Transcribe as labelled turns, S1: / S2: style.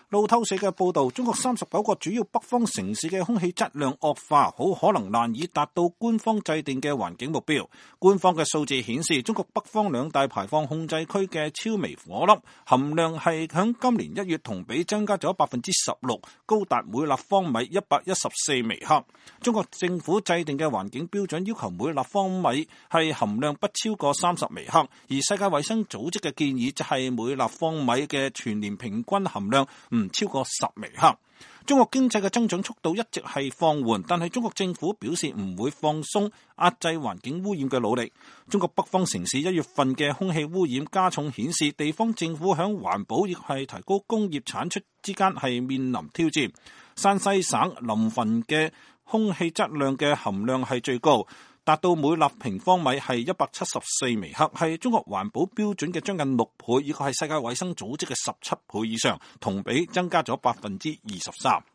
S1: 路透社嘅報道，中國39個主要北方城市嘅空氣質量惡化，好可能難以達到官方制定嘅環境目標。官方嘅數字顯示，中國北方2大排放控制區嘅超微顆粒含量係響今年1月同比增加咗16%，高達每立方米114微克。中國政府制定嘅環境標準要求每立方米係含量不超過30微克，而世界衛生組織嘅建議就係每立方米嘅全年平均含量唔超過10微克。中國經濟嘅增長速度一直係放緩，但係中國政府表示唔會放鬆壓制環境污染嘅努力。中國北方城市1月份嘅空氣污染加重顯示，地方政府響環保亦係提高工業產出之間係面臨挑戰。山西省臨汾嘅空氣質量嘅含量係最高，達到每立平方米係174微克，係中國環保標準嘅將近6倍，亦係世界衛生組織嘅17倍以上，同比增加咗23%。